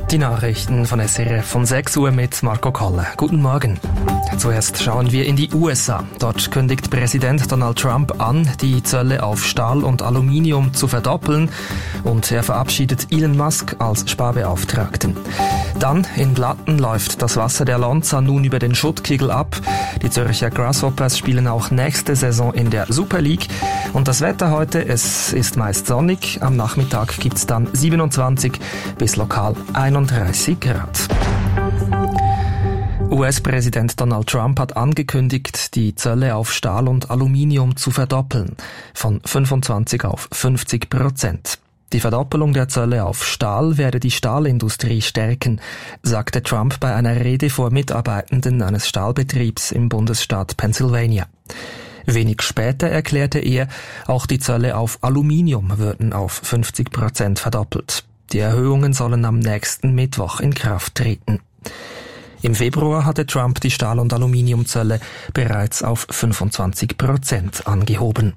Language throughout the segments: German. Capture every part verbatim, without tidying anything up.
Die Nachrichten von S R F von sechs Uhr mit Marco Kolle. Guten Morgen. Zuerst schauen wir in die U S A. Dort kündigt Präsident Donald Trump an, die Zölle auf Stahl und Aluminium zu verdoppeln, und er verabschiedet Elon Musk als Sparbeauftragten. Dann in Blatten läuft das Wasser der Lonza nun über den Schuttkegel ab. Die Zürcher Grasshoppers spielen auch nächste Saison in der Super League. Und das Wetter heute, es ist meist sonnig. Am Nachmittag gibt's dann siebenundzwanzig bis lokal einunddreißig Grad. U S-Präsident Donald Trump hat angekündigt, die Zölle auf Stahl und Aluminium zu verdoppeln, von fünfundzwanzig auf fünfzig Prozent. Die Verdoppelung der Zölle auf Stahl werde die Stahlindustrie stärken, sagte Trump bei einer Rede vor Mitarbeitenden eines Stahlbetriebs im Bundesstaat Pennsylvania. Wenig später erklärte er, auch die Zölle auf Aluminium würden auf fünfzig Prozent verdoppelt. Die Erhöhungen sollen am nächsten Mittwoch in Kraft treten. Im Februar hatte Trump die Stahl- und Aluminiumzölle bereits auf fünfundzwanzig Prozent angehoben.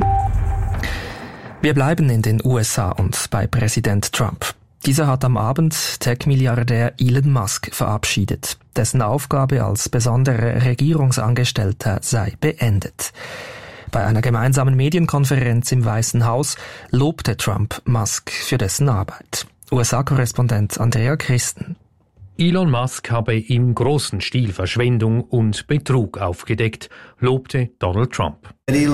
Wir bleiben in den U S A und bei Präsident Trump. Dieser hat am Abend Tech-Milliardär Elon Musk verabschiedet. Dessen Aufgabe als besonderer Regierungsangestellter sei beendet. Bei einer gemeinsamen Medienkonferenz im Weißen Haus lobte Trump Musk für dessen Arbeit. U S A-Korrespondent Andrea Christen. Elon Musk habe im großen Stil Verschwendung und Betrug aufgedeckt, lobte Donald Trump.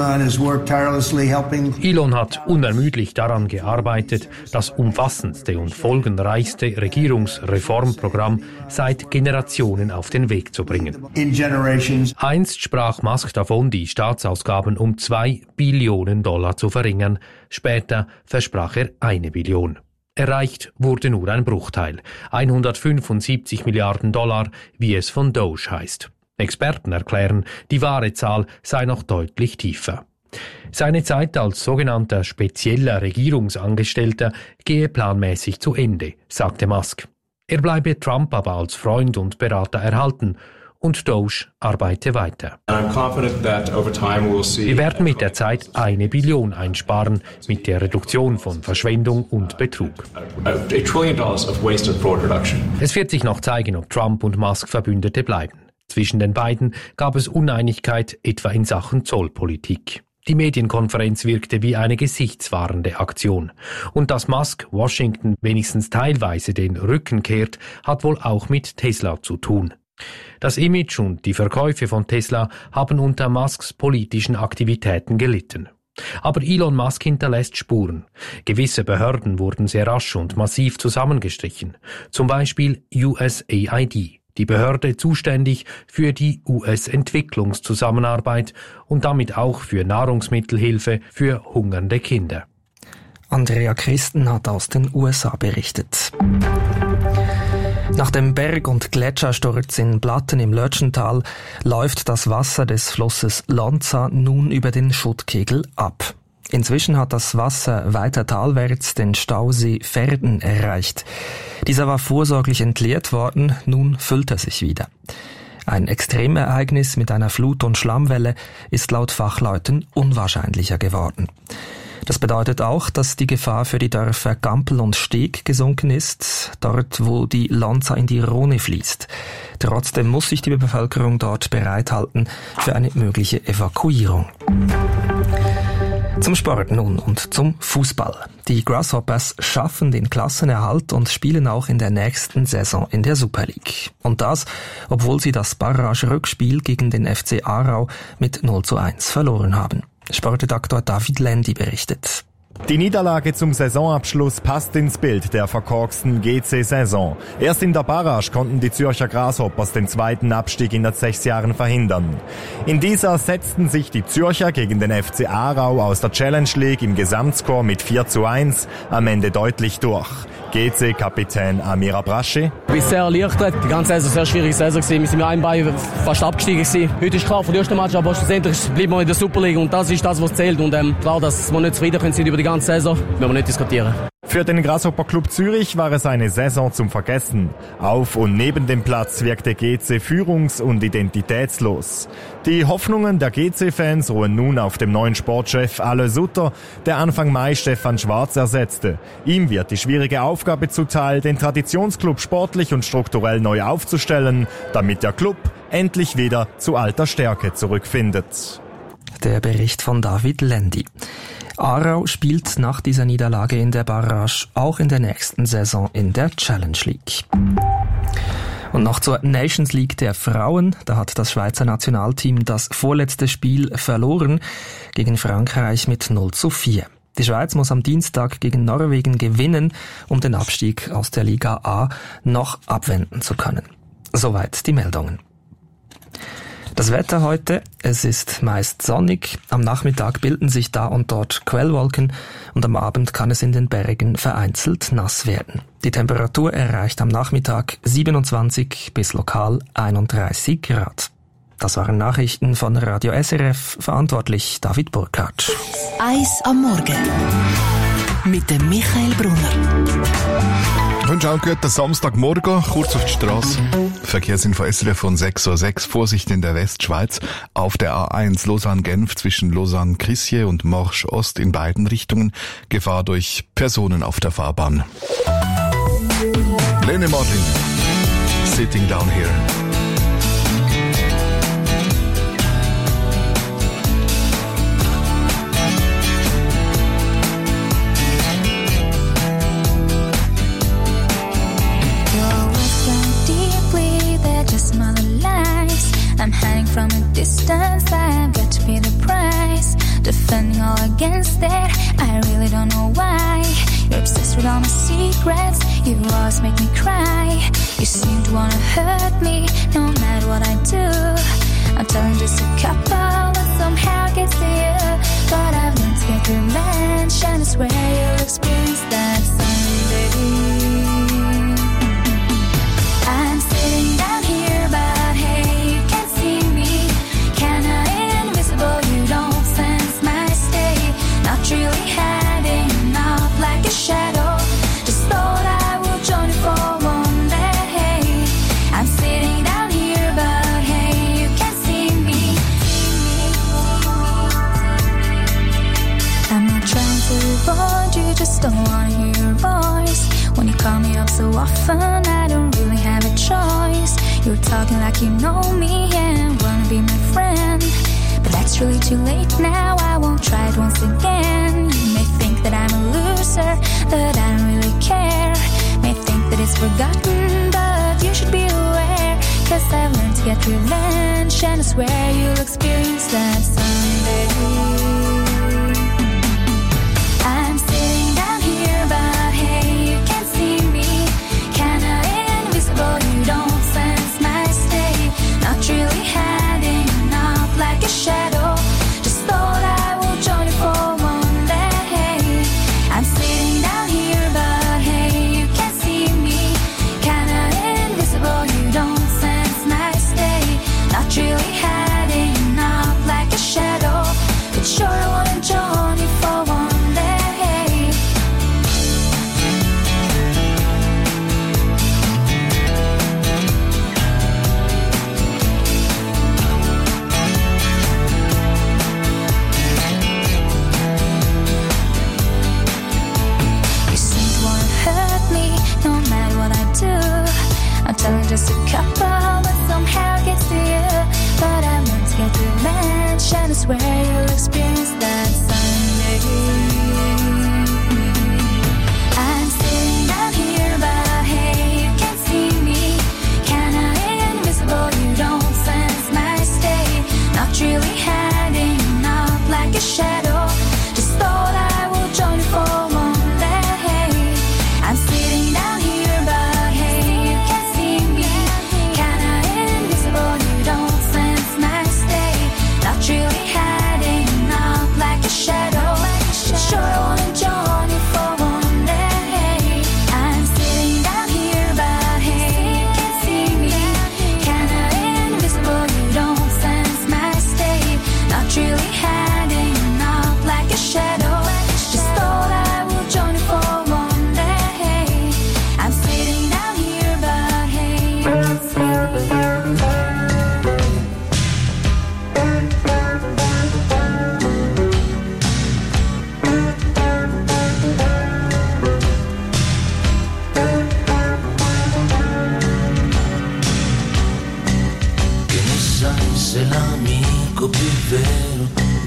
Elon hat unermüdlich daran gearbeitet, das umfassendste und folgenreichste Regierungsreformprogramm seit Generationen auf den Weg zu bringen. Einst sprach Musk davon, die Staatsausgaben um zwei Billionen Dollar zu verringern, später versprach er eine Billion. Erreicht wurde nur ein Bruchteil, hundertfünfundsiebzig Milliarden Dollar, wie es von Doge heißt. Experten erklären, die wahre Zahl sei noch deutlich tiefer. Seine Zeit als sogenannter spezieller Regierungsangestellter gehe planmäßig zu Ende, sagte Musk. Er bleibe Trump aber als Freund und Berater erhalten, und Doge arbeite weiter. Wir werden mit der Zeit eine Billion einsparen mit der Reduktion von Verschwendung und Betrug. Es wird sich noch zeigen, ob Trump und Musk Verbündete bleiben. Zwischen den beiden gab es Uneinigkeit, etwa in Sachen Zollpolitik. Die Medienkonferenz wirkte wie eine gesichtswahrende Aktion. Und dass Musk Washington wenigstens teilweise den Rücken kehrt, hat wohl auch mit Tesla zu tun. Das Image und die Verkäufe von Tesla haben unter Musks politischen Aktivitäten gelitten. Aber Elon Musk hinterlässt Spuren. Gewisse Behörden wurden sehr rasch und massiv zusammengestrichen. Zum Beispiel U S A I D, die Behörde zuständig für die U S-Entwicklungszusammenarbeit und damit auch für Nahrungsmittelhilfe für hungernde Kinder. Andrea Christen hat aus den U S A berichtet. Nach dem Berg- und Gletschersturz in Blatten im Lötschental läuft das Wasser des Flusses Lonza nun über den Schuttkegel ab. Inzwischen hat das Wasser weiter talwärts den Stausee Verden erreicht. Dieser war vorsorglich entleert worden, nun füllt er sich wieder. Ein Extremereignis mit einer Flut- und Schlammwelle ist laut Fachleuten unwahrscheinlicher geworden. Das bedeutet auch, dass die Gefahr für die Dörfer Gampel und Steg gesunken ist, dort wo die Lonza in die Rhone fließt. Trotzdem muss sich die Bevölkerung dort bereithalten für eine mögliche Evakuierung. Zum Sport nun und zum Fußball. Die Grasshoppers schaffen den Klassenerhalt und spielen auch in der nächsten Saison in der Super League. Und das, obwohl sie das Barrage-Rückspiel gegen den F C Aarau mit null zu eins verloren haben. Sportredaktor David Lendi berichtet. Die Niederlage zum Saisonabschluss passt ins Bild der verkorksten G C-Saison. Erst in der Barrage konnten die Zürcher Grasshoppers den zweiten Abstieg in sechs Jahren verhindern. In dieser setzten sich die Zürcher gegen den F C Aarau aus der Challenge League im Gesamtscore mit vier zu eins am Ende deutlich durch. G C-Kapitän Amir Abrashi. Ich bin sehr erleichtert. Die ganze Saison sehr schwierige Saison gewesen. Wir sind mit einem Bein fast abgestiegen gewesen. Heute ist klar für den ersten Match, aber schlussendlich bleiben wir in der Super League und das ist das, was zählt. Und ähm, klar, dass wir nicht zufrieden sind über die ganze ganze Saison, müssen wir nicht diskutieren. Für den Grasshopper Club Zürich war es eine Saison zum Vergessen. Auf und neben dem Platz wirkte G C führungs- und identitätslos. Die Hoffnungen der G C-Fans ruhen nun auf dem neuen Sportchef Alain Sutter, der Anfang Mai Stefan Schwarz ersetzte. Ihm wird die schwierige Aufgabe zuteil, den Traditionsclub sportlich und strukturell neu aufzustellen, damit der Club endlich wieder zu alter Stärke zurückfindet. Der Bericht von David Lendi. Aarau spielt nach dieser Niederlage in der Barrage auch in der nächsten Saison in der Challenge League. Und noch zur Nations League der Frauen. Da hat das Schweizer Nationalteam das vorletzte Spiel verloren gegen Frankreich mit null zu vier. Die Schweiz muss am Dienstag gegen Norwegen gewinnen, um den Abstieg aus der Liga A noch abwenden zu können. Soweit die Meldungen. Das Wetter heute, es ist meist sonnig, am Nachmittag bilden sich da und dort Quellwolken und am Abend kann es in den Bergen vereinzelt nass werden. Die Temperatur erreicht am Nachmittag siebenundzwanzig bis lokal einunddreißig Grad. Das waren Nachrichten von Radio S R F, verantwortlich David Burkhardt. Eis am Morgen mit dem Michael Brunner. Ich wünsche auch einen guten Samstagmorgen, kurz auf die Straße. Verkehrsinfo S R F von sechs Uhr sechs. Vorsicht in der Westschweiz. Auf der A eins Lausanne-Genf zwischen Lausanne-Crissier und Morsch-Ost in beiden Richtungen. Gefahr durch Personen auf der Fahrbahn. Lene Martin, Sitting Down Here. I'm hiding from a distance, I've got to pay the price. Defending all against that, I really don't know why. You're obsessed with all my secrets, you always make me cry. You seem to wanna hurt me, no matter what I do. I'm telling just a couple, and somehow it gets to you. But I've learned to get revenge, and I swear you'll experience that someday. I'm sitting down here, but hey, you can't see me. Kinda invisible, you don't sense my state. Not really hiding off like a shadow. Just thought I would join you for one day. I'm sitting down here, but hey, you can't see me. I'm not trying to avoid you, just don't wanna hear your voice. When you call me up so often, I don't really have a choice. You're talking like you know me and wanna be my friend. But that's really too late now, I won't try it once again. You may think that I'm a loser, that I don't really care. May think that it's forgotten, but you should be aware. Cause I've learned to get revenge, and I swear you'll experience that someday. I'm sitting down here, but hey, you can't see me. Kinda invisible, you don't sense my state. Not really hiding off like a shadow. Just thought I would join you for one day. I'm sitting down here, but hey, you can't see me. Kinda invisible, you don't sense my state. Not really hiding off like a shadow. But sure I wanna join you for one day. I'm telling just a couple, but somehow it gets to you. But I want to get revenge, and I swear you'll experience that someday. I'm sitting down here, but hey, you can't see me. Kinda invisible, you don't sense my state. Not really hiding off like a shadow. Just thought I would join you for one day. I'm sitting down here, but hey, you can't see me. Kinda invisible, you don't sense my state. Not really hiding off like a shadow. Sure I wanna join you for one day. I'm sitting down here, but hey, you can't see me. Kinda invisible, you don't sense my state. Not really hiding off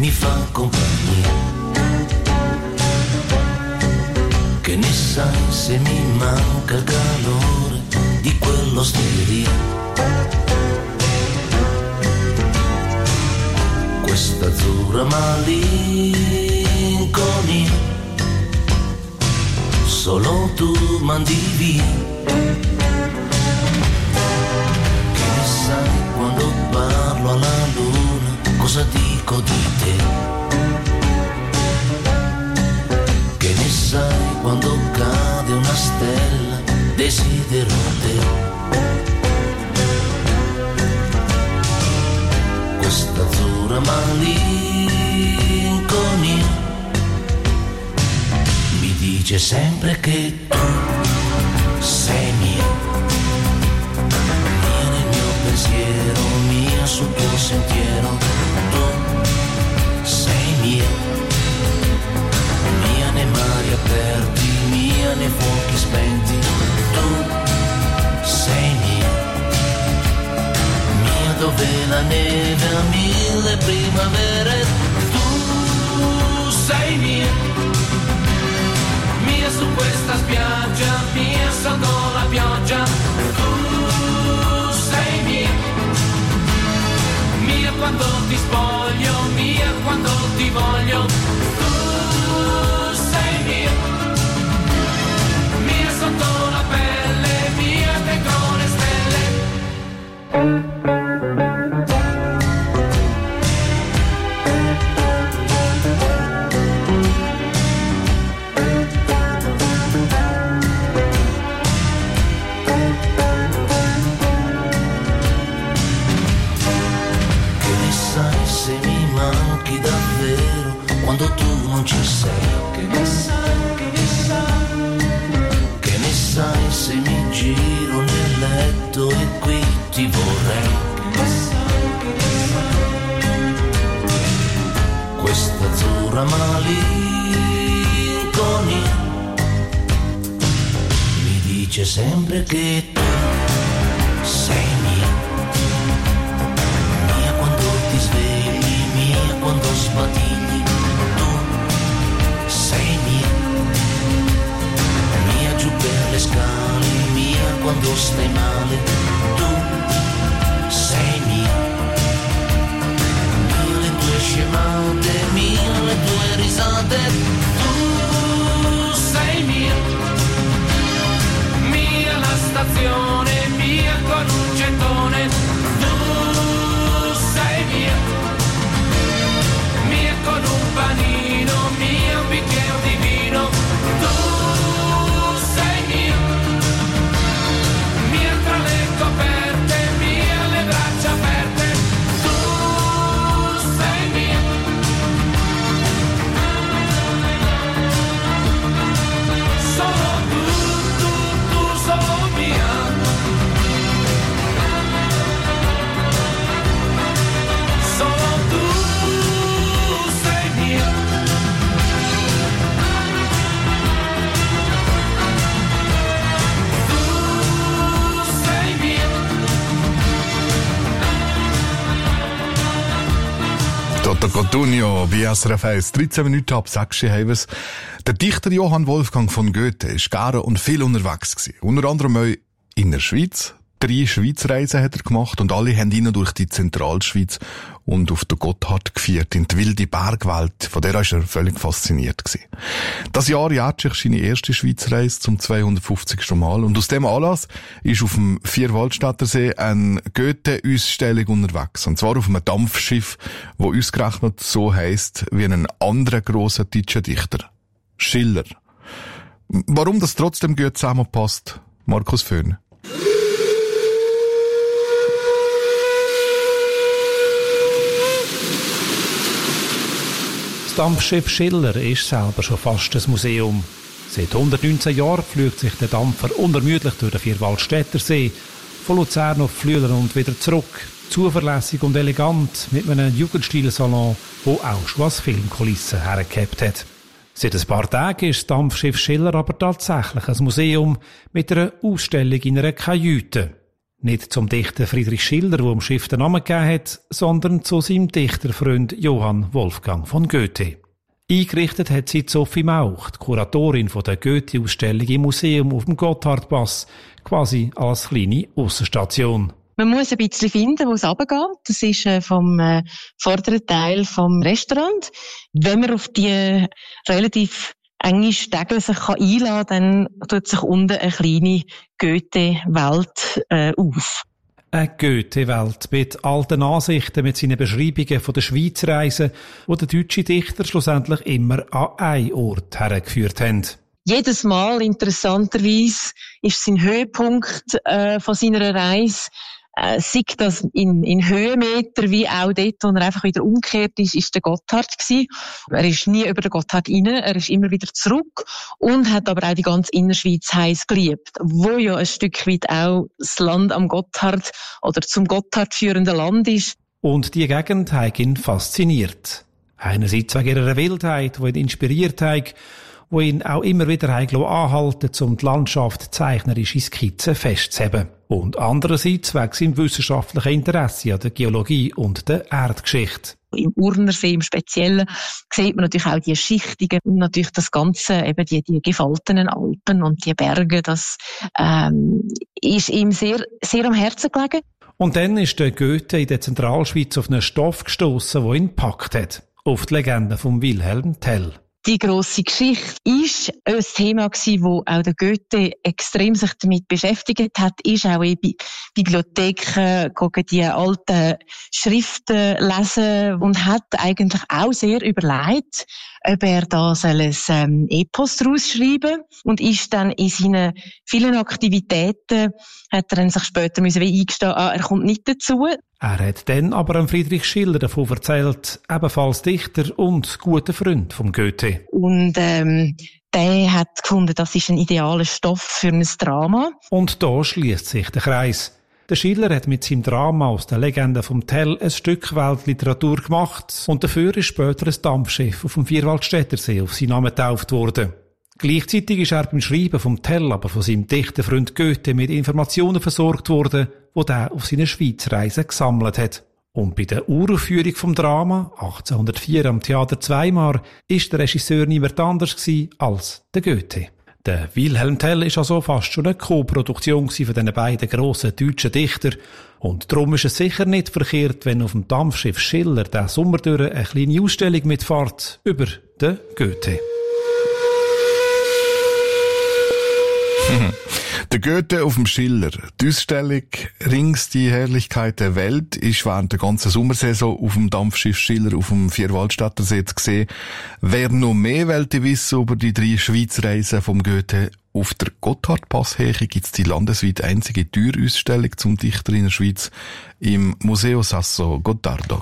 mi fa compagnia. Che ne sai se mi manca il calore di quell'osteria? Questa azzurra malinconia solo tu mandi via. Che ne sai quando parlo alla luna, cosa dico di te? Che ne sai quando cade una stella, desidero te. Questa azzurra malinconia mi dice sempre che tu sei mia, mia nel mio pensiero, mia sul tuo sentiero. Tu sei mia, mia nei mari aperti, mia nei fuochi spenti. Tu sei mia, mia dove la neve ha mille primavere. Tu sei mia, mia su questa spiaggia, mia sotto la pioggia. Tu sei mia, mia quando ti spoglio, mia quando ti voglio. Tu sei mia, mia sotto la pelle, mia dentro le stelle. Quando tu non ci sei, che ne sai, che ne sai, che ne sai se mi giro nel letto e qui ti vorrei, che ne sai, che ne sai, questa azzurra malinconia mi dice sempre che tu sei mia, mia quando ti svegli, mia quando sbadigli. Per le scale, mia quando stai male. Tu sei mia, mia le tue scemate, mia le tue risate. Tu sei mia, mia la stazione, mia con un gettone. Tu sei mia, mia con un panino, mia un bicchiere di vino. Tu coperte, mia le braccia aperte. Tu sei mia, solo tu, tu, tu solo mia. Solo tu sei mia. Toto Cotugno, B S R F eins, dreizehn Minuten ab sechs haben wir's. Der Dichter Johann Wolfgang von Goethe ist gerne und viel unterwegs gewesen. Unter anderem auch in der Schweiz. Drei Schweizreisen hat er gemacht und alle haben ihn durch die Zentralschweiz und auf den Gotthard geführt, in die wilde Bergwelt. Von der war er völlig fasziniert gewesen. Das Jahr jährt sich seine erste Schweizreise zum zweihundertfünfzigsten Mal und aus dem Anlass ist auf dem Vierwaldstättersee eine Goethe-Ausstellung unterwegs. Und zwar auf einem Dampfschiff, wo ausgerechnet so heisst wie ein anderer grosser deutscher Dichter. Schiller. Warum das trotzdem gut zusammenpasst? Markus Föhn. Das Dampfschiff Schiller ist selber schon fast ein Museum. Seit hundertneunzehn Jahren pflügt sich der Dampfer unermüdlich durch den Vierwaldstättersee, von Luzern auf Flüelen und wieder zurück. Zuverlässig und elegant, mit einem Jugendstilsalon, wo auch schon als Filmkulisse hergehabt hat. Seit ein paar Tagen ist das Dampfschiff Schiller aber tatsächlich ein Museum mit einer Ausstellung in einer Kajüte. Nicht zum Dichter Friedrich Schiller, der dem Schiff den Namen gegeben hat, sondern zu seinem Dichterfreund Johann Wolfgang von Goethe. Eingerichtet hat sie Sophie Mauch, die Kuratorin der Goethe-Ausstellung im Museum auf dem Gotthardpass, quasi als kleine Aussenstation. Man muss ein bisschen finden, wo es runtergeht. Das ist äh, vom äh, vorderen Teil vom Restaurant. Wenn man auf die relativ enge Stege sich kann einladen kann, dann tut sich unten eine kleine Goethe-Welt äh, auf. Eine Goethe-Welt mit alten Ansichten, mit seinen Beschreibungen von der Schweizreise, die der deutsche Dichter schlussendlich immer an einen Ort hergeführt haben. Jedes Mal, interessanterweise, ist sein Höhepunkt äh, von seiner Reise, äh, sei das in, in Höhenmeter, wie auch dort, wo er einfach wieder umgekehrt ist, ist der Gotthard gewesen. Er ist nie über den Gotthard rein, er ist immer wieder zurück und hat aber auch die ganze Innerschweiz heiß geliebt, wo ja ein Stück weit auch das Land am Gotthard oder zum Gotthard führende Land ist. Und die Gegend hat ihn fasziniert. Einerseits wegen ihrer Wildheit, die ihn inspiriert hat, wo ihn auch immer wieder anhalten, um die Landschaft zeichnerische Skizzen festzuheben. Und andererseits wegen seinem wissenschaftlichen Interesse an der Geologie und der Erdgeschichte. Im Urnersee im Speziellen sieht man natürlich auch die Schichtungen und natürlich das Ganze, eben die, die gefaltenen Alpen und die Berge, das ähm, ist ihm sehr, sehr am Herzen gelegen. Und dann ist der Goethe in der Zentralschweiz auf einen Stoff gestossen, der ihn gepackt hat. Auf die Legende von Wilhelm Tell. Die grosse Geschichte ist ein Thema gewesen, wo auch der Goethe extrem sich damit beschäftigt hat, ist auch in Bibliotheken, gucken die alten Schriften lesen und hat eigentlich auch sehr überlegt, ob er da soll ein ähm, Epos daraus schreiben und ist dann in seinen vielen Aktivitäten, hat er dann sich später müssen wie eingestehen, ah, er kommt nicht dazu. Er hat dann aber an Friedrich Schiller davon erzählt, ebenfalls Dichter und guter Freund vom Goethe. Und ähm, der hat gefunden, das ist ein idealer Stoff für ein Drama. Und da schließt sich der Kreis. Der Schiller hat mit seinem Drama aus der Legende vom Tell ein Stück Weltliteratur gemacht und dafür ist später ein Dampfschiff auf dem Vierwaldstättersee auf seinen Namen getauft worden. Gleichzeitig ist er beim Schreiben vom Tell aber von seinem Dichterfreund Goethe mit Informationen versorgt worden, die er auf seiner Schweizreise gesammelt hat. Und bei der Uraufführung vom Drama, achtzehnhundertvier am Theater Zweimar, ist der Regisseur niemand anders gewesen als der Goethe. Der Wilhelm Tell ist also fast schon eine Co-Produktion von diesen beiden grossen deutschen Dichtern. Und darum ist es sicher nicht verkehrt, wenn auf dem Dampfschiff Schiller diesen Sommer durch eine kleine Ausstellung mitfährt über den Goethe. Der Goethe auf dem Schiller. Die Ausstellung «Rings die Herrlichkeit der Welt» ist während der ganzen Sommersaison auf dem Dampfschiff Schiller auf dem Vierwaldstättersee zu sehen. Wer noch mehr wollte wissen über die drei Schweizreisen vom Goethe, auf der Gotthardpasshöhe gibt es die landesweit einzige Türausstellung zum Dichter in der Schweiz im Museo Sasso Gottardo.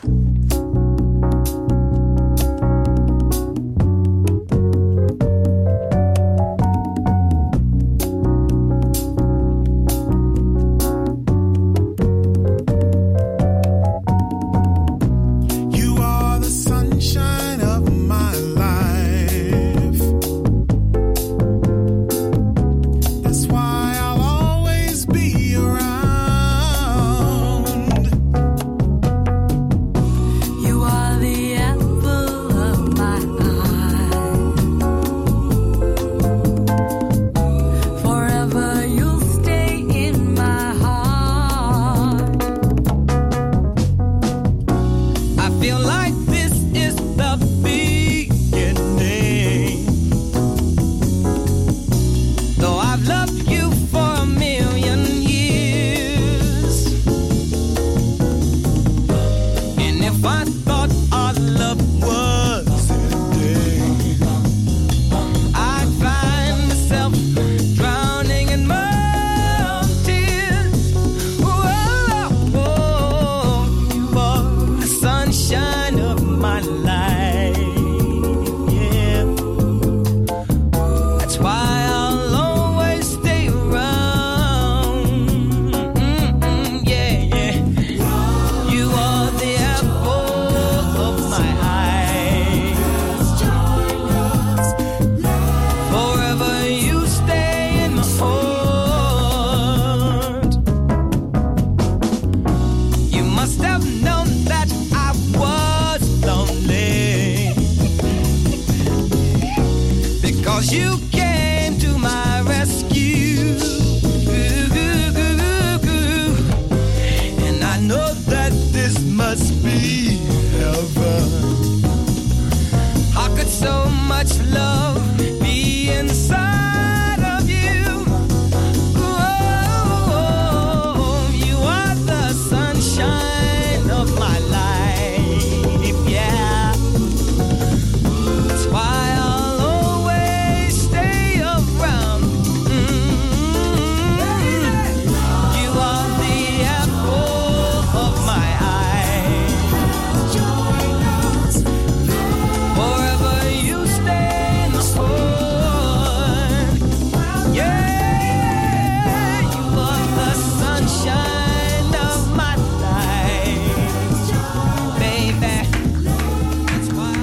'cause you came to my rescue. And I know that this must be heaven. How could so much love be inside of you? Oh, you are the sunshine of my life, yeah. That's why I'll always stay around. Mm-hmm. You are the apple of my eye. Forever you stay my sun. Yeah, you are the sunshine of my life, baby. That's why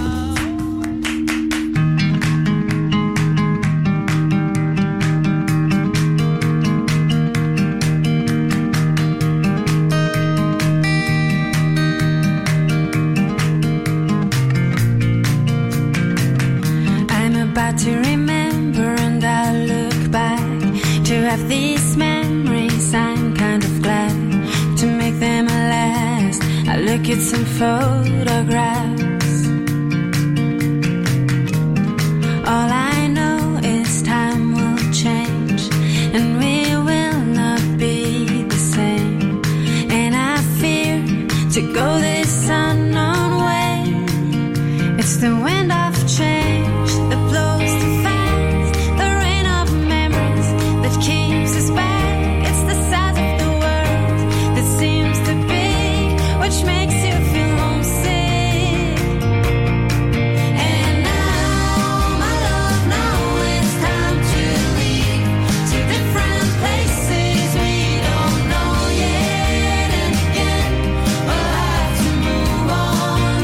I'm about to remember and I look back to have these memories. I'm kind of glad to make them last. I look at some photographs. All I know is time will change and we will not be the same. And I fear to go this unknown way. It's the wind of change that blows too fast, the rain of memories that keeps us back. It's the size of the world that seems too big, which makes you feel homesick. And now, my love, now it's time to leave to different places we don't know yet. And again, we'll have to move on.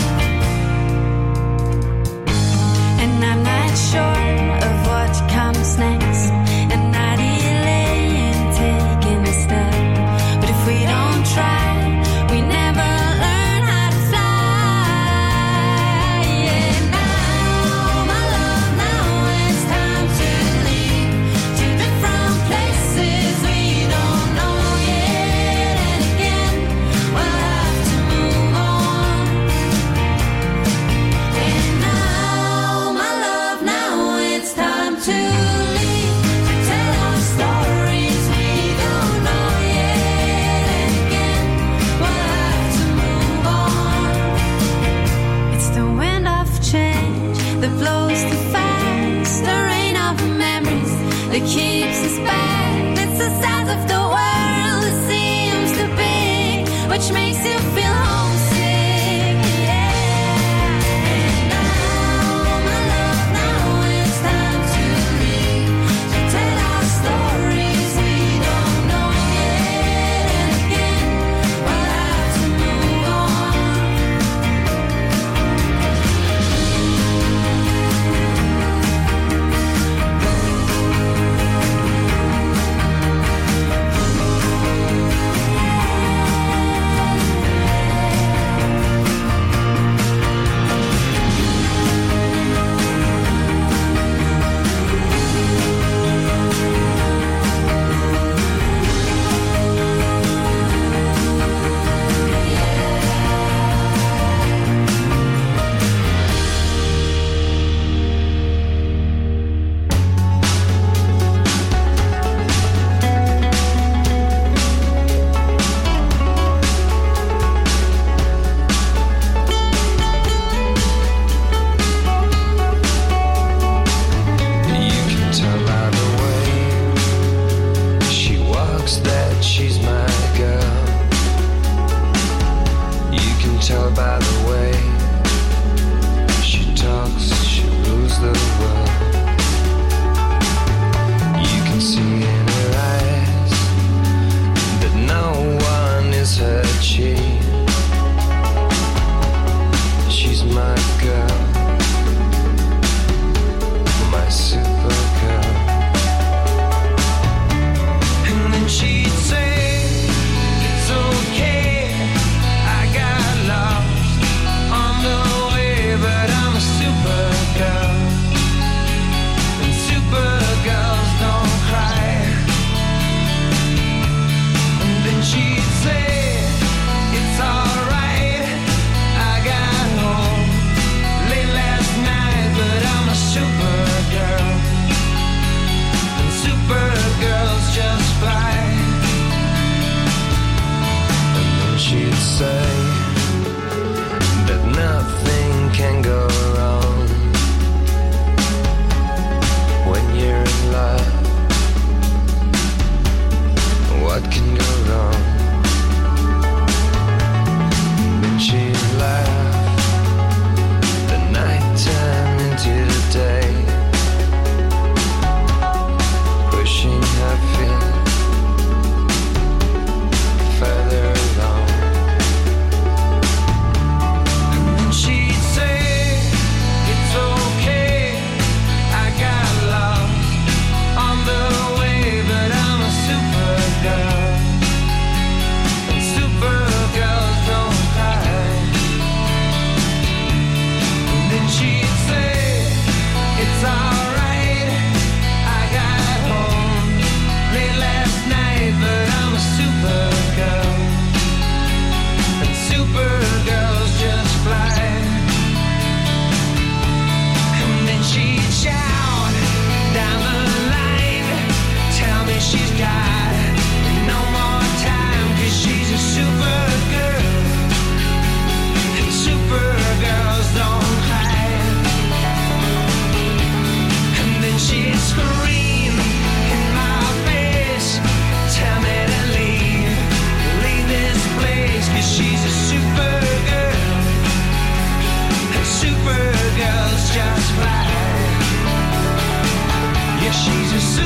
And I'm not sure of what comes next, and not delaying taking a step. But if we don't try, we never learn how to fly. Yeah, now, my love, now it's time to leave to different places we don't know yet. And again, we'll have to move on. And now, my love, now it's time to leave to tell our stories we don't know yet. And again, we'll have to move on. It's the wind of change that blows too fast, the rain of memories that keeps us back. It's the size of the world that seems too big, which makes you feel homesick. Yeah. And now, my love, now it's time to leave to tell our stories we don't know yet. And again, we'll have to move on.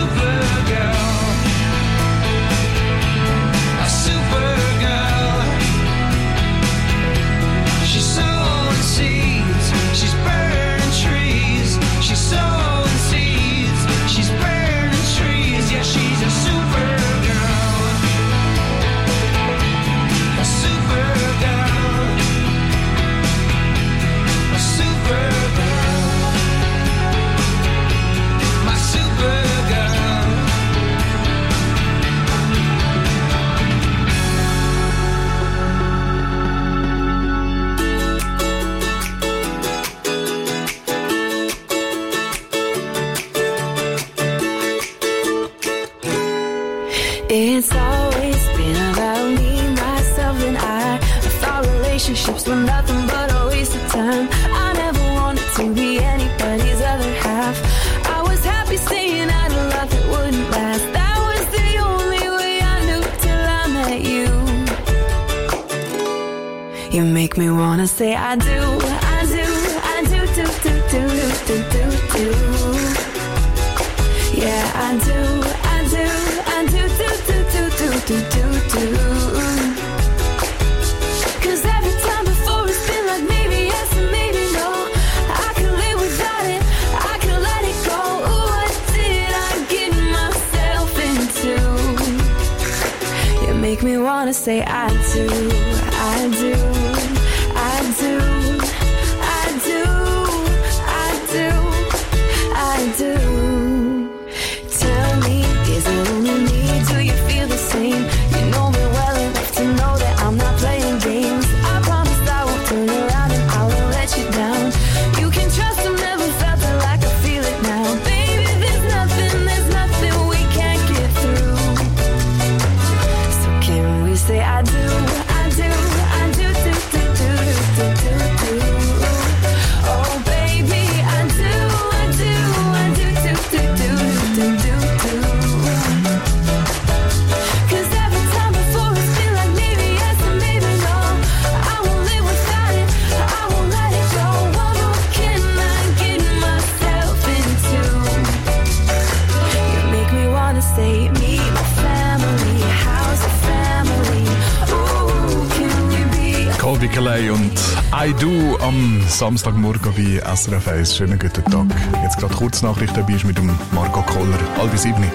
Supergirl, a Supergirl. She's sowing seeds, she's burning trees. She's sowing seeds, she's burning trees. Yeah, she's a Supergirl, a Supergirl, a Supergirl, my Supergirl. It's always been about me, myself and I. I thought relationships were nothing but a waste of time. I never wanted to be anybody's other half. I was happy staying out of love that wouldn't last. That was the only way I knew till I met you. You make me wanna say I do, I do, I do, do, do, do, do, do, do, do. Yeah, I do, I do, I do, do, do, do, do, do, do, do. Cause every time before it's been like maybe yes and maybe no. I could live without it, I could let it go. Ooh, what did I get myself into? You make me wanna say I do, I do, I do, I do, I do, I do. Tell me, is it only me? Do you feel the same? You know me well enough to know that I'm not playing games. I promise I won't turn around and I won't let you down. You can trust I've never felt it like I feel it now. Baby, there's nothing, there's nothing we can't get through. So can we say I do, I do, I do, do, do, do, do, do, do. Oh baby, I do, I do, I do, do, do, do, do, do, do. Cause every time before it's been like maybe yes and maybe no. I won't live without it, I won't let it go. What more can I get myself into? You make me wanna say me, my family, how's the family? Ooh, can you be Colby Calais und I Do am Samstagmorgen bei S R F eins. Schönen guten Tag. Jetzt gerade Kurznachricht dabei ist mit dem Marco Koller. Halb sieben.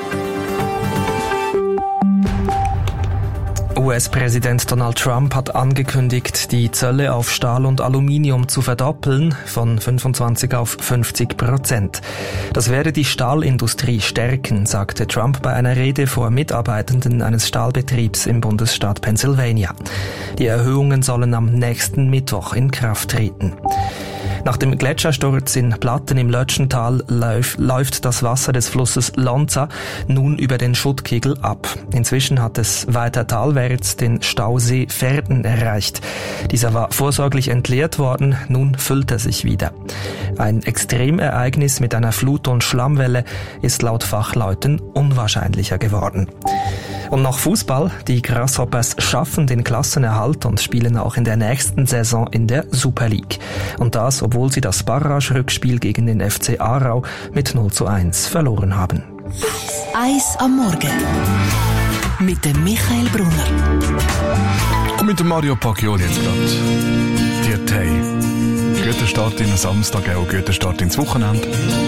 U S-Präsident Donald Trump hat angekündigt, die Zölle auf Stahl und Aluminium zu verdoppeln, von fünfundzwanzig auf fünfzig Prozent. Das werde die Stahlindustrie stärken, sagte Trump bei einer Rede vor Mitarbeitenden eines Stahlbetriebs im Bundesstaat Pennsylvania. Die Erhöhungen sollen am nächsten Mittwoch in Kraft treten. Nach dem Gletschersturz in Platten im Lötschental läuft, läuft das Wasser des Flusses Lonza nun über den Schuttkegel ab. Inzwischen hat es weiter talwärts den Stausee Verden erreicht. Dieser war vorsorglich entleert worden, nun füllt er sich wieder. Ein Extremereignis mit einer Flut- und Schlammwelle ist laut Fachleuten unwahrscheinlicher geworden. Und noch Fußball. Die Grasshoppers schaffen den Klassenerhalt und spielen auch in der nächsten Saison in der Super League. Und das, obwohl sie das Barrage-Rückspiel gegen den F C Aarau mit null zu eins verloren haben. Eis am Morgen mit dem Michael Brunner. Und mit dem Mario Pacchioli jetzt gerade. Dir Tei. Guter Start in den Samstag, auch guter Start ins Wochenende.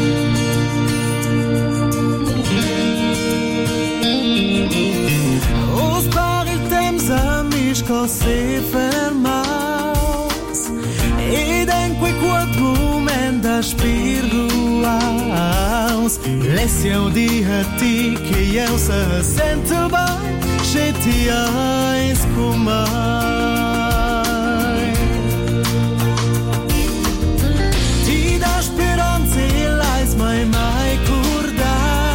Os pare il temps amici così fermaus ed in quei quel moment da spirru aus lessi au di hati che eu se sento bai che ti ais comai ti da speranza e l'ais mai mai curda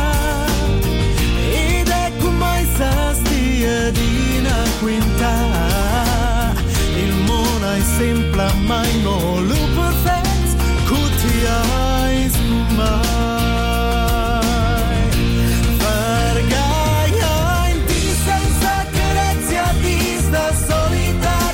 ed ecco mai sastia di una quinta il mondo è sempre mai no lo perfetto che ti ais comai vergaia in ti senza carezia di sta solità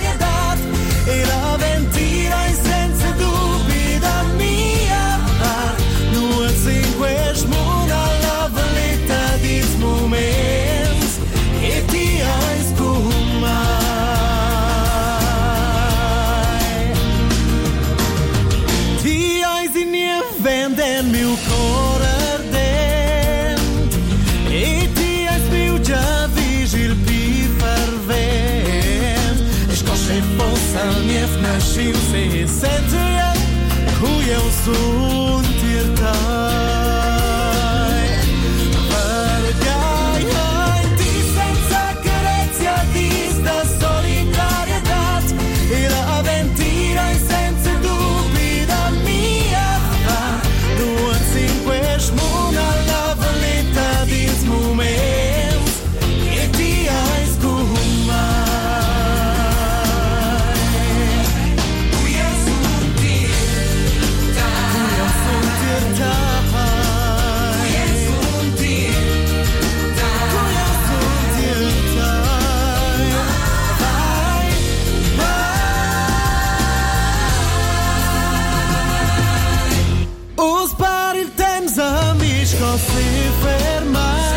vende il mio cuore ardente e ti hai spiuggia vigil più fervente e scosce fosse al mio nasciu se sento io cui io sono tirtai pergai hai di senza carezia di sta solitarietà e la avventura in senza dubbi da mia due cinque smuna la valletta di moment e ti hai scumai cui io sono tirtai cui io sono tirtai cui io sono tirtai cui io sono tirtai vai vai o spari il tempo amici così fermai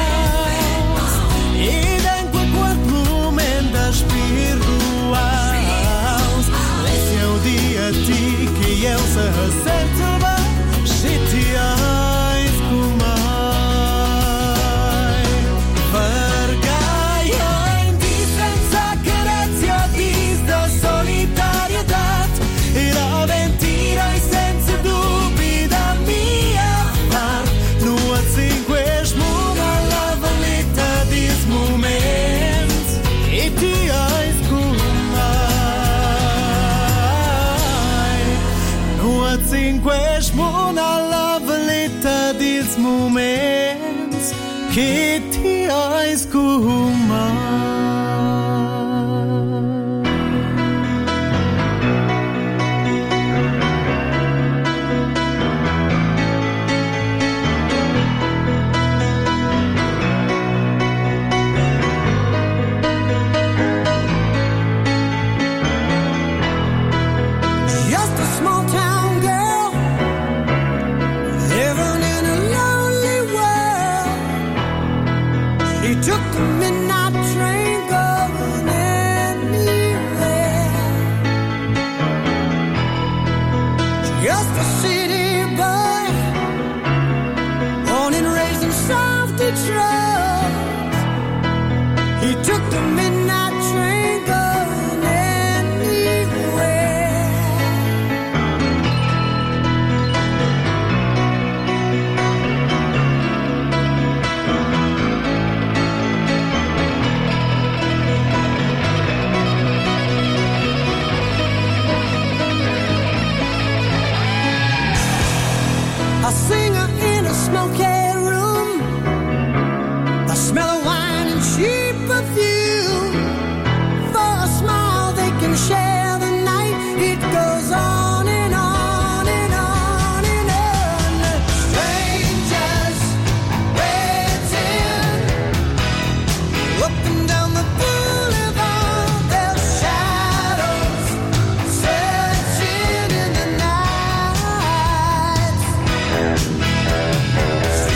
ed in quel quel momento spirituals lessi un dia ti che io se sento va se ti hai scumai pergai hai di senza carezia di sta solitarietà e l'avventura in senza dubbi da mia par nuova cinque smuna la valletta di moment e ti hai scumai nuova cinque smuna la valletta di moment che ti hai scumai. Just a small town girl living in a lonely world. She took the midnight train going anywhere. Just a city boy, born and raised in South Detroit. He took the midnight train going anywhere. A singer in a smoky room, the smell of wine and cheap perfume. For a smile they can share the night. It goes on and on and on and on. Strangers waiting up and down the boulevard. Their shadows searching in the night.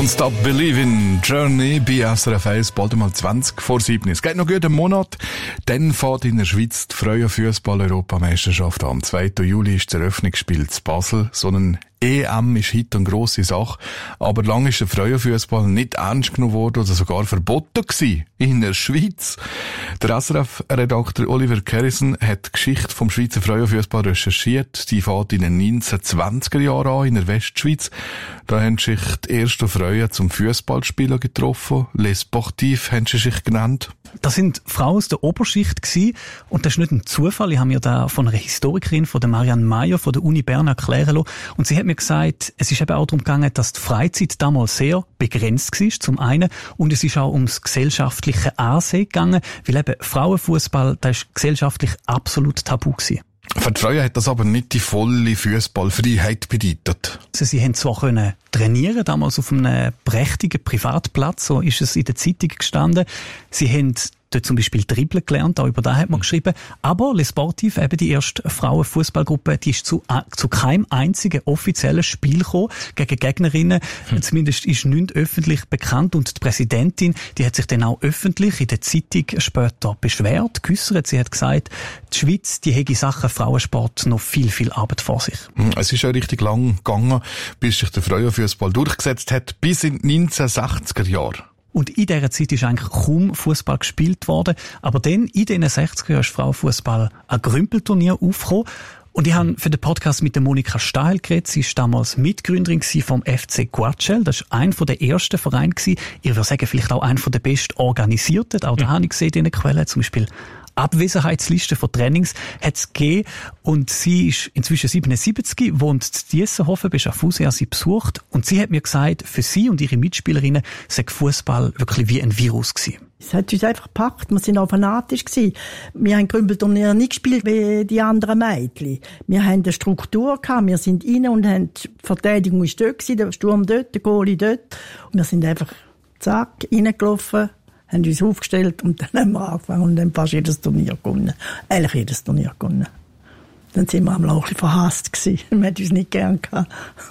Can't Stop Believin', Journey bei S R F eins, bald einmal zwanzig vor sieben. Es geht noch gut einen Monat, dann fährt in der Schweiz die Frauenfußball-Europameisterschaft an. Am zweiten Juli ist das Eröffnungsspiel in Basel. So ein E M ist heute eine grosse Sache, aber lange ist der Frauenfußball nicht ernst genommen worden oder sogar verboten gewesen in der Schweiz. Der S R F-Redakteur Oliver Kerrison hat die Geschichte vom Schweizer Frauenfußball recherchiert. Die fängt in den neunzehnhundertzwanziger Jahren an in der Westschweiz. Da haben sich die ersten Frauen zum Fußballspielen getroffen. Les Sportifs haben sie sich genannt. Das sind Frauen aus der Oberschicht gewesen. Und das ist nicht ein Zufall. Ich habe mir da von einer Historikerin, von der Marianne Meyer von der Uni Bern erklären lassen. Und sie hat mir gesagt, es ist eben auch darum gegangen, dass die Freizeit damals sehr begrenzt war, zum einen. Und es ist auch ums gesellschaftliche Ansehen gegangen, weil eben Frauenfußball, das ist gesellschaftlich absolut tabu gewesen. Für die Frauen hat das aber nicht die volle Fußballfreiheit bedeutet. Also sie haben zwar können trainieren, damals auf einem prächtigen Privatplatz, so ist es in der Zeitung gestanden. Sie haben dort zum Beispiel Dribbeln gelernt, auch über das hat man geschrieben. Aber Les Sportifs, eben die erste Frauenfußballgruppe, die ist zu, äh, zu keinem einzigen offiziellen Spiel gekommen gegen Gegnerinnen. Hm. Zumindest ist nichts öffentlich bekannt. Und die Präsidentin, die hat sich dann auch öffentlich in der Zeitung später beschwert, geäussert. Sie hat gesagt, die Schweiz, die hätte in Sachen Frauensport noch viel, viel Arbeit vor sich. Es ist ja richtig lang gegangen, bis sich der Frauenfußball durchgesetzt hat, bis in die neunzehnhundertsechziger Jahre. Und in dieser Zeit ist eigentlich kaum Fußball gespielt worden. Aber dann, in den sechziger Jahren, ist Frauenfußball ein Grümpelturnier aufgekommen. Und ich habe für den Podcast mit der Monika Stahl geredet. Sie war damals Mitgründerin vom F C Guatschel. Das war einer der ersten Vereine. Ich würde sagen, vielleicht auch einer der best organisierten. Auch da habe ich gesehen in den Quellen, zum Beispiel Abwesenheitsliste von Trainings hat es gegeben. Und sie ist inzwischen siebenundsiebzig, wohnt in Diessenhofen, bei Schaffhausen, ja, sie besucht. Und sie hat mir gesagt, für sie und ihre Mitspielerinnen sei Fußball wirklich wie ein Virus gewesen. Es hat uns einfach gepackt. Wir sind auch fanatisch gewesen. Wir haben Grümpelturnier nicht gespielt wie die anderen Mädchen. Wir haben eine Struktur gehabt. Wir sind rein und haben, die Verteidigung war dort gewesen, der Sturm dort, der Goalie dort. Und wir sind einfach, zack, reingelaufen, haben uns aufgestellt und dann haben wir angefangen und dann fast jedes Turnier gewonnen. Eigentlich jedes Turnier gewonnen. Dann sind wir am Lauch verhasst gewesen. Wir hätten uns nicht gern gehabt.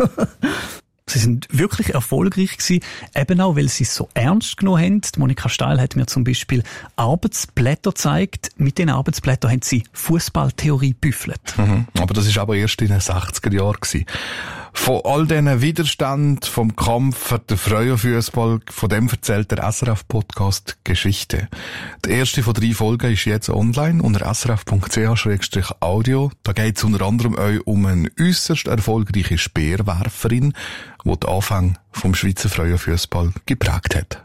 Sie sind wirklich erfolgreich gewesen, eben auch, weil sie es so ernst genommen haben. Die Monika Stahl hat mir zum Beispiel Arbeitsblätter gezeigt. Mit diesen Arbeitsblättern haben sie Fußballtheorie büffelt. Mhm. Aber das war aber erst in den sechziger Jahren gewesen. Von all diesen Widerstand, vom Kampf für den Frauenfußball, von dem erzählt der S R F-Podcast Geschichte. Die erste von drei Folgen ist jetzt online unter s r f punkt c h slash audio. Da geht es unter anderem auch um eine äusserst erfolgreiche Speerwerferin, die den Anfang vom Schweizer Frauenfußball geprägt hat.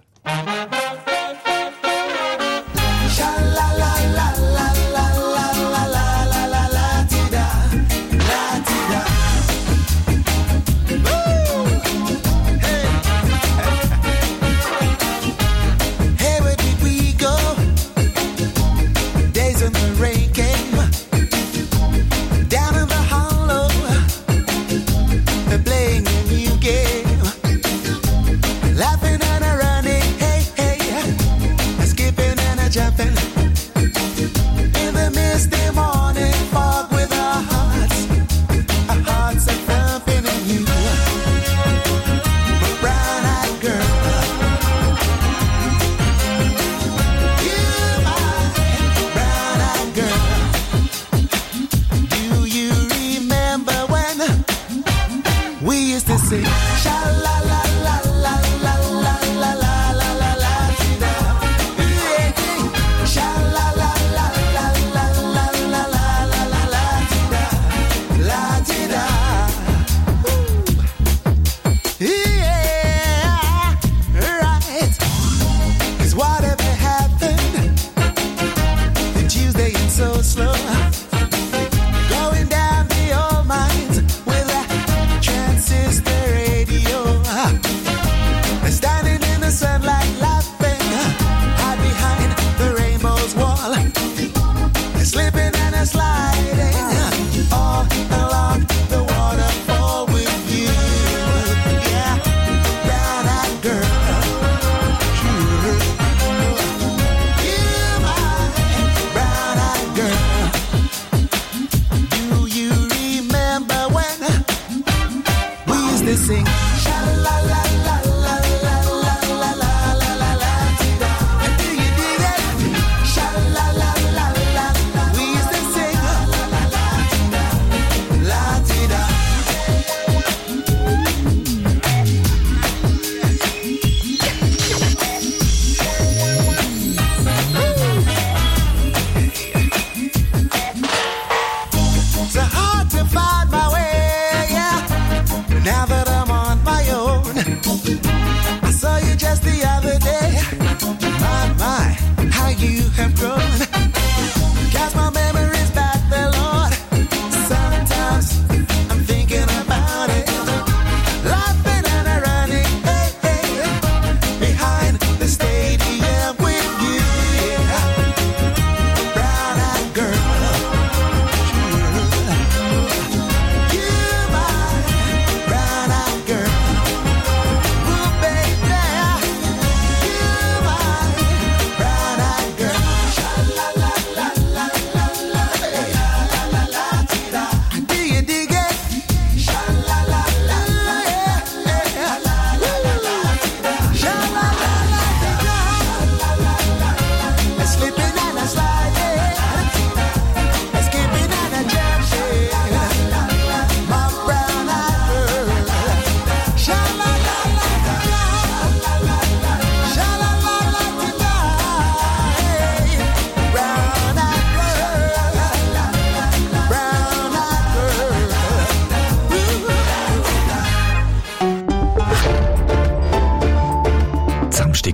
Playing a new game, laughing and a running, hey,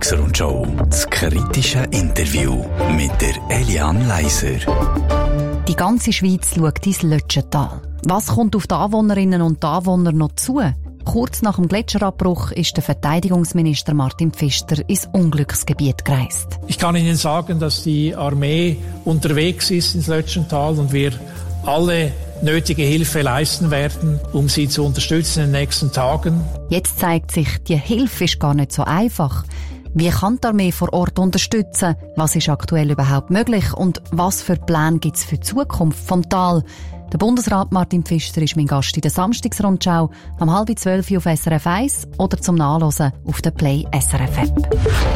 Samstagsrundschau. Das kritische Interview mit der Eliane Leiser. Die ganze Schweiz schaut ins Lötschental. Was kommt auf die Anwohnerinnen und die Anwohner noch zu? Kurz nach dem Gletscherabbruch ist der Verteidigungsminister Martin Pfister ins Unglücksgebiet gereist. Ich kann Ihnen sagen, dass die Armee unterwegs ist ins Lötschental und wir alle nötige Hilfe leisten werden, um sie zu unterstützen in den nächsten Tagen. Jetzt zeigt sich, die Hilfe ist gar nicht so einfach. Wie kann die Armee vor Ort unterstützen? Was ist aktuell überhaupt möglich? Und was für Pläne gibt es für die Zukunft vom Tal? Der Bundesrat Martin Pfister ist mein Gast in der Samstagsrundschau am halb zwölf auf S R F eins oder zum Nachhören auf der Play S R F App.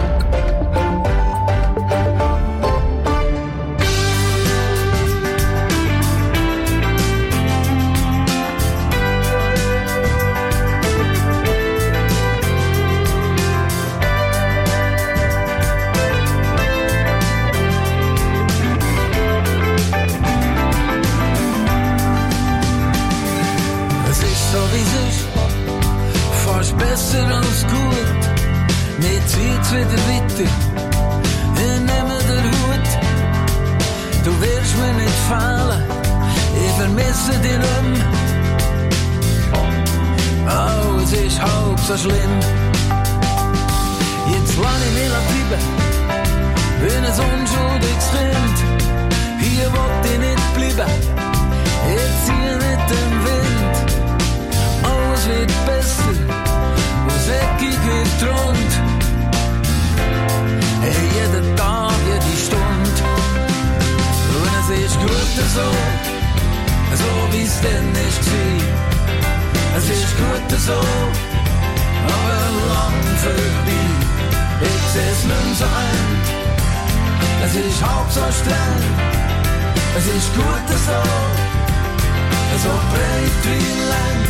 Besser als gut, mir zieht's wieder weiter, ich nehme den Hut, du wirst mir nicht fehlen, ich vermisse dich nicht mehr. Oh, es ist halb so schlimm, jetzt lass ich mich bleiben, wie ein unschuldiges Kind, hier wollt ich nicht bleiben, ich ziehe mit dem Wind, alles wird besser. Eckig wird rund, hey, jeden Tag, jede Stunde. Und es ist gut so, so wie es denn ist war. Es ist gut so, aber lang vorbei. Ich seh's nicht mehr so ein, es ist halb so streng. Es ist gut so, so breit wie lang.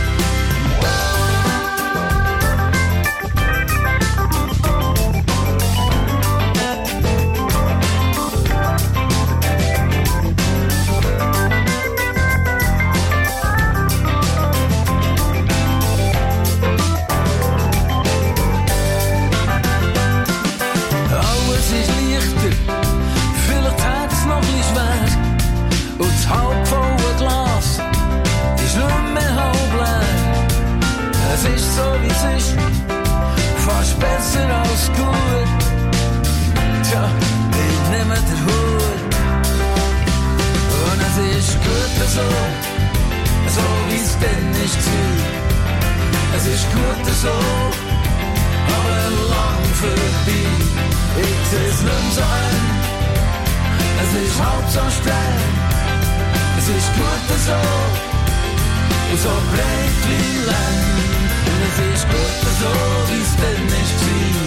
Es ist so wie es ist, fast besser als gut. Tja, ich nehme den Hut. Und es ist gut so, so wie es denn ist war. Es ist gut so, aber lang vorbei. Ich seh's nicht mehr so ein, es ist halb so streng. Es ist gut so, so breit wie lang. Es ist gut so, wie es denn ist war.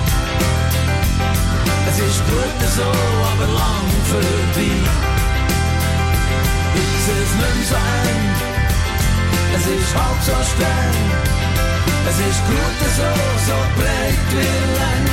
Es ist gut so, aber lang vorbei. Ich seh's nicht mehr so ein, es ist halb so streng. Es ist gut so, so breit wie lang.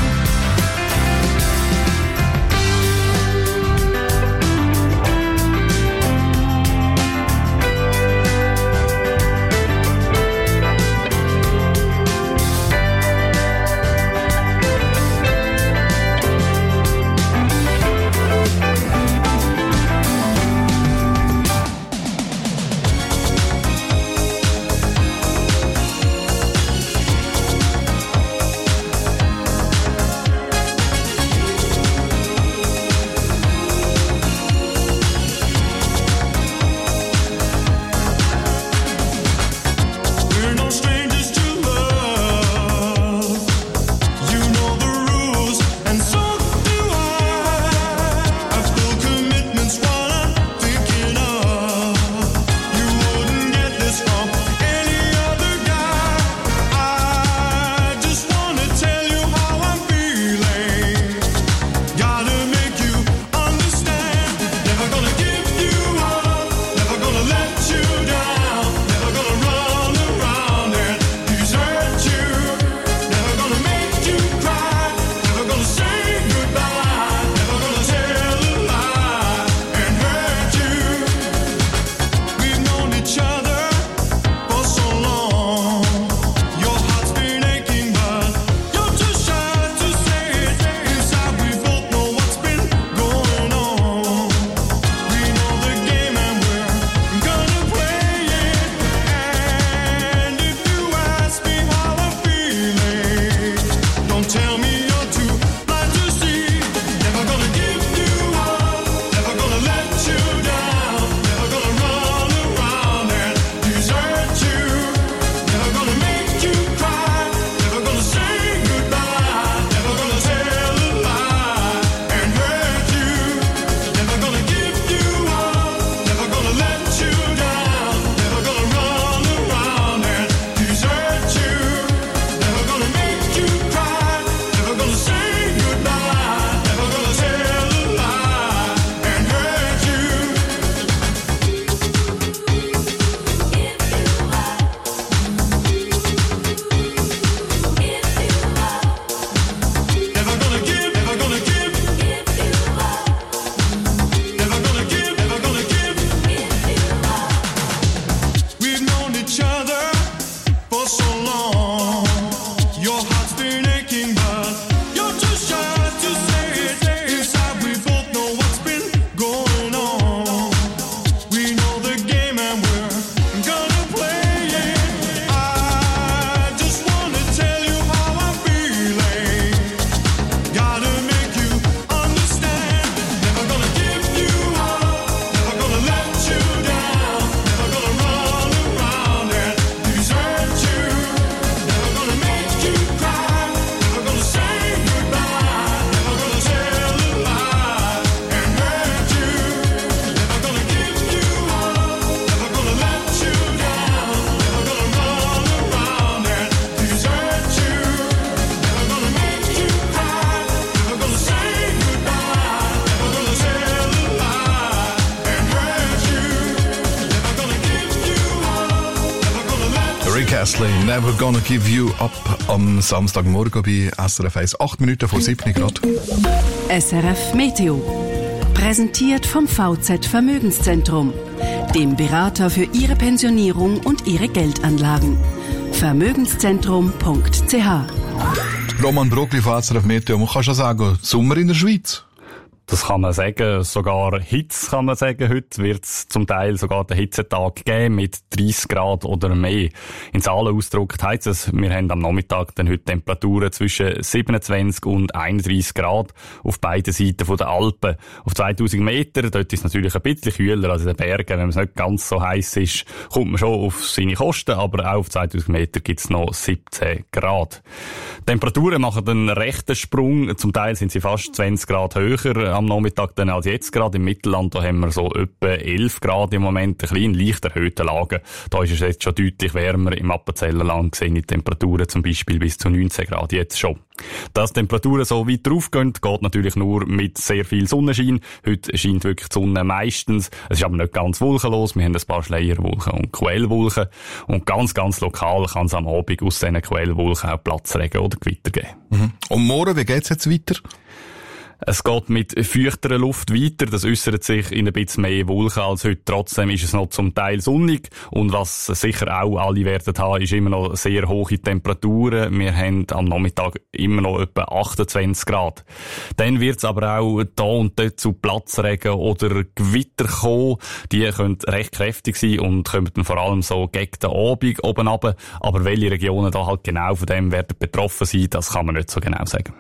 Presley, Never Gonna Give You Up am Samstagmorgen bei S R F eins. Acht Minuten vor sieben Grad. S R F Meteo. Präsentiert vom V Z Vermögenszentrum, dem Berater für Ihre Pensionierung und Ihre Geldanlagen. Vermögenszentrum punkt c h. Roman Brogli von S R F Meteo. Man kann schon sagen, Sommer in der Schweiz. Das kann man sagen, sogar Hitze kann man sagen. Heute wird es zum Teil sogar den Hitzetag geben mit dreißig Grad oder mehr. In Zahlen ausgedrückt heisst es, wir haben am Nachmittag dann heute Temperaturen zwischen siebenundzwanzig und einunddreißig Grad auf beiden Seiten der Alpen. Auf zweitausend Meter, dort ist es natürlich ein bisschen kühler als in den Bergen. Wenn es nicht ganz so heiß ist, kommt man schon auf seine Kosten, aber auch auf zweitausend Meter gibt es noch siebzehn Grad. Temperaturen machen einen rechten Sprung. Zum Teil sind sie fast zwanzig Grad höher am Nachmittag dann als jetzt gerade. Im Mittelland, da haben wir so etwa elf Grad im Moment, ein bisschen leicht erhöhte Lagen. Da ist es jetzt schon deutlich wärmer. Im Appenzellerland sehen die Temperaturen zum Beispiel bis zu neunzehn Grad jetzt schon. Dass die Temperaturen so weit raufgehen, geht natürlich nur mit sehr viel Sonnenschein. Heute scheint wirklich die Sonne meistens. Es ist aber nicht ganz wolkenlos. Wir haben ein paar Schleierwolken und Quellwolken. Und ganz, ganz lokal kann es am Abend aus diesen Quellwolken auch Platzregen oder Gewitter geben. Mhm. Und morgen, wie geht's jetzt weiter? Es geht mit feuchterer Luft weiter. Das äußert sich in ein bisschen mehr Wolken als heute. Trotzdem ist es noch zum Teil sonnig. Und was sicher auch alle werden haben, ist immer noch sehr hohe Temperaturen. Wir haben am Nachmittag immer noch etwa achtundzwanzig Grad. Dann wird es aber auch da und dort zu Platzregen oder Gewitter kommen. Die können recht kräftig sein und kommen dann vor allem so gegen den Abend oben runter. Aber welche Regionen da halt genau von dem werden betroffen sein, das kann man nicht so genau sagen.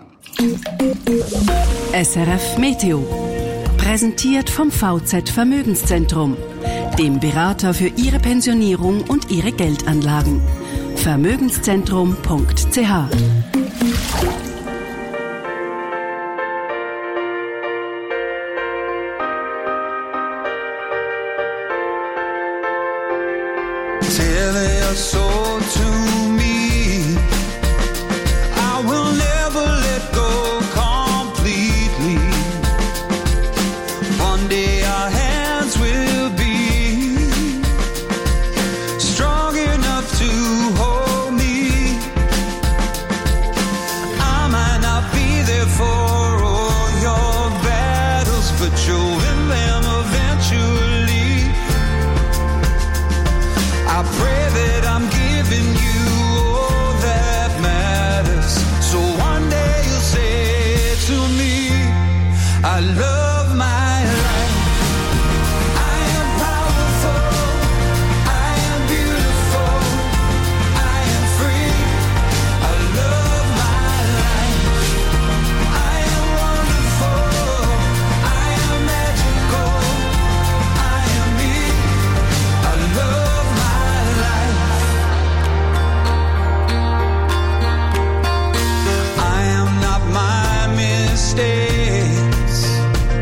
S R F Meteo. Präsentiert vom V Z Vermögenszentrum, dem Berater für Ihre Pensionierung und Ihre Geldanlagen. Vermögenszentrum punkt c h. Tell your soul to me. I will never let go completely. One day our hands will be strong enough to hold me. I might not be there for all your battles, but you'll win them eventually. I pray that I'm giving you all that matters. So one day you'll say to me, I love my life. I am powerful. I am beautiful. I am free. I love my life. I am wonderful. I am magical. I am me. I love my life. I am not my mistakes.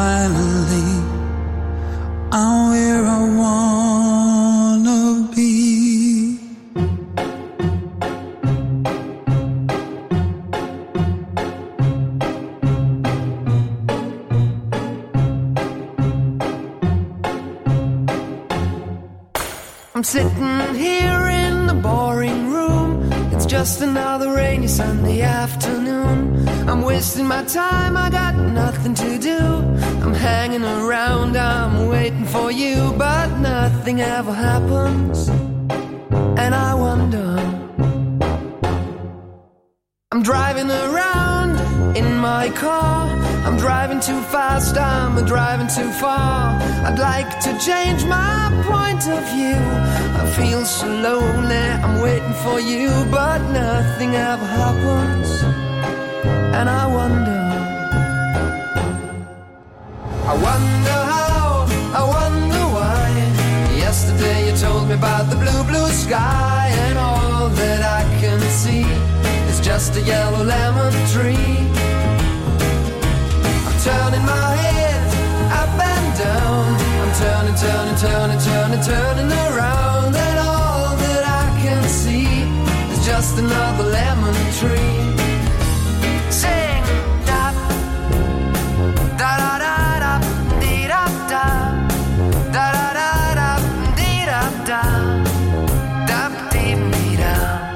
finally I'm where I wanna be. I'm sitting here in the boring room. It's just another rainy Sunday afternoon. I'm wasting my time, I got nothing to do. I'm hanging around, I'm waiting for you, but nothing ever happens. And I wonder, I'm driving around in my car. I'm driving too fast, I'm driving too far. I'd like to change my point of view. I feel so lonely, I'm waiting for you, but nothing ever happens. And I wonder, I wonder how, I wonder why. Yesterday you told me about the blue, blue sky, and all that I can see is just a yellow lemon tree. I'm turning my head up and down. I'm turning, turning, turning, turning, turning around, and all that I can see is just another lemon tree. Sing da da da da da dee da da da da da da dee da da da dee dee da.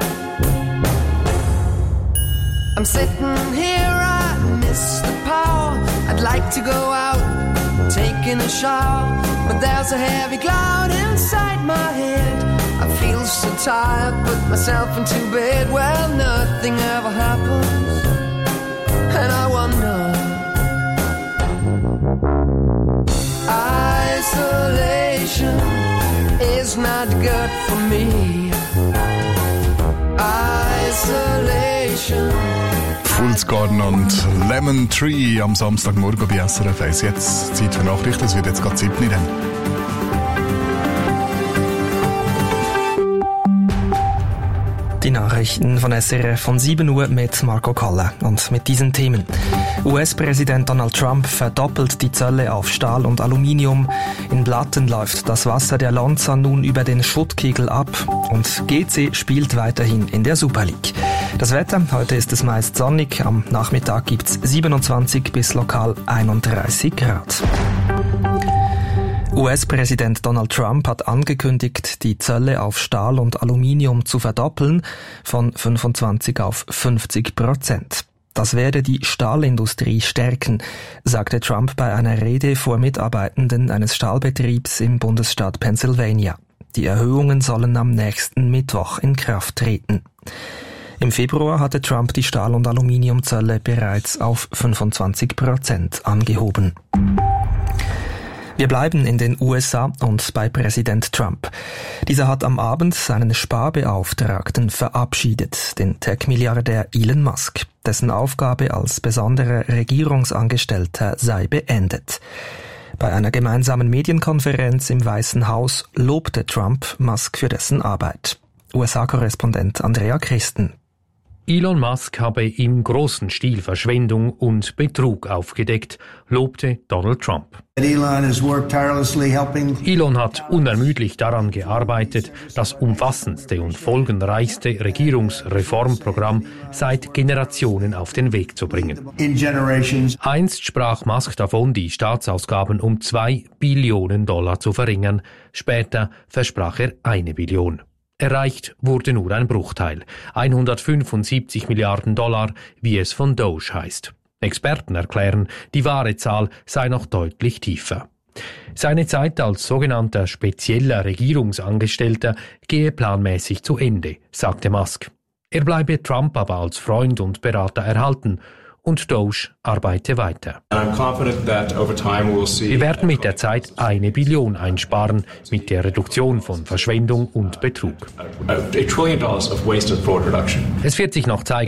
I'm sitting here, I miss the power. I'd like to go out, taking a shower, but there's a heavy cloud inside my head. I feel so tired, put myself into bed. Well, nothing ever happens, and I wonder, isolation is not good for me. Isolation. Fool's Garden und Lemon Tree am Samstagmorgen bei S R F eins. Jetzt Zeit für Nachrichten, es wird jetzt gerade sieben dann. Die Nachrichten von S R F von sieben Uhr mit Marco Kalle und mit diesen Themen. U S-Präsident Donald Trump verdoppelt die Zölle auf Stahl und Aluminium. In Blatten läuft das Wasser der Lonza nun über den Schuttkegel ab und G C spielt weiterhin in der Super League. Das Wetter, heute ist es meist sonnig, am Nachmittag gibt's siebenundzwanzig bis lokal einunddreißig Grad. U S-Präsident Donald Trump hat angekündigt, die Zölle auf Stahl und Aluminium zu verdoppeln, von fünfundzwanzig auf fünfzig Prozent. Das werde die Stahlindustrie stärken, sagte Trump bei einer Rede vor Mitarbeitenden eines Stahlbetriebs im Bundesstaat Pennsylvania. Die Erhöhungen sollen am nächsten Mittwoch in Kraft treten. Im Februar hatte Trump die Stahl- und Aluminiumzölle bereits auf fünfundzwanzig Prozent angehoben. Wir bleiben in den U S A und bei Präsident Trump. Dieser hat am Abend seinen Sparbeauftragten verabschiedet, den Tech-Milliardär Elon Musk. Dessen Aufgabe als besonderer Regierungsangestellter sei beendet. Bei einer gemeinsamen Medienkonferenz im Weißen Haus lobte Trump Musk für dessen Arbeit. U S A-Korrespondent Andrea Christen. Elon Musk habe im großen Stil Verschwendung und Betrug aufgedeckt, lobte Donald Trump. Elon hat unermüdlich daran gearbeitet, das umfassendste und folgenreichste Regierungsreformprogramm seit Generationen auf den Weg zu bringen. Einst sprach Musk davon, die Staatsausgaben um zwei Billionen Dollar zu verringern, später versprach er eine Billion. Erreicht wurde nur ein Bruchteil, hundertfünfundsiebzig Milliarden Dollar, wie es von Doge heißt. Experten erklären, die wahre Zahl sei noch deutlich tiefer. Seine Zeit als sogenannter spezieller Regierungsangestellter gehe planmäßig zu Ende, sagte Musk. Er bleibe Trump aber als Freund und Berater erhalten und Doge arbeite weiter. Wir werden mit der Zeit eine Billion einsparen mit der Reduktion von Verschwendung und Betrug. Es wird sich noch zeigen,